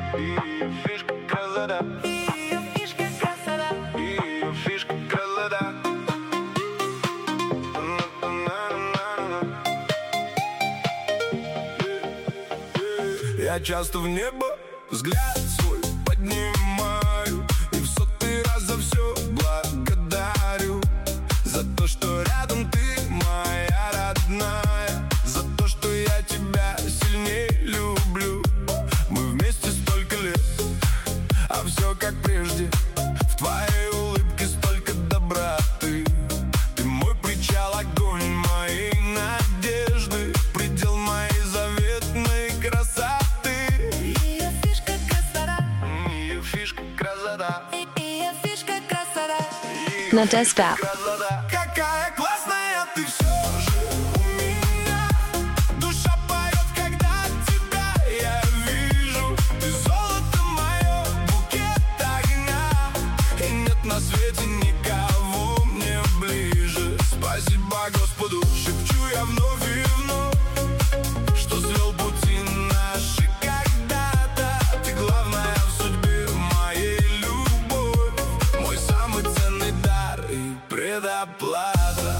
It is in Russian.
Ее фишка красота. Ее фишка красота. Ее фишка красота. Я часто в небо взгляд свой поднимаю и в сотый раз за все благодарю. За то, что рядом ты, моя родная. За то, что я тебя сильнее люблю. Мы вместе столько лет, а все как прежде. В твоей улыбке столько доброты. Ты мой причал, огонь моей надежды, предел моей заветной красоты. Ее фишка красота. Ее фишка красота. Ее фишка красота. На Дespap. Красота. Какая классная ты все же у меня. Душа поет, когда тебя я вижу. Ты золото мое, букет огня. И нет на свете никого мне ближе. Спасибо Господу, шепчу я вновь и вновь, что свел пути наши когда-то. Ты главная в судьбе моей, любовь, мой самый ценный дар и предоплата.